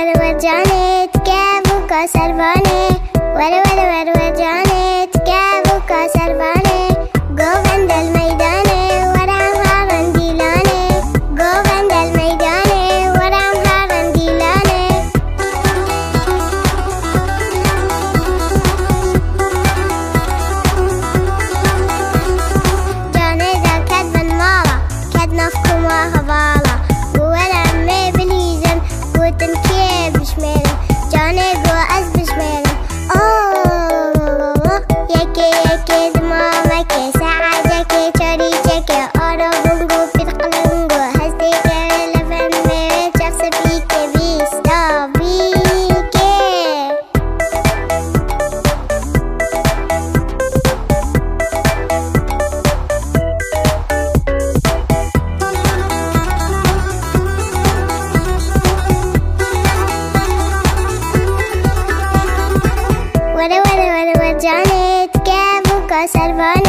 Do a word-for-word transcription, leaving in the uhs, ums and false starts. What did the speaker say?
वर वर जाने क्या बुका सरवाने वर वर वर वर जाने क्या बुका सरवाने गोवंदल मैदाने वराम हारन दिलाने गोवंदल मैदाने वराम हारन दिलाने जाने ذا كدبا مالا كدنا في كوما هوالا ولا مي بليزن قوتن كيف بشميلن جاني قو أز بشميلن أوه يكي يكي دماغ كي ساعة كي تشاري كي أورو بونغو في تقلنغو هزدي كي لفن مي تشخص بيكي بيستا بيكي वर वर वर वर जाने क्या बुका सरवाने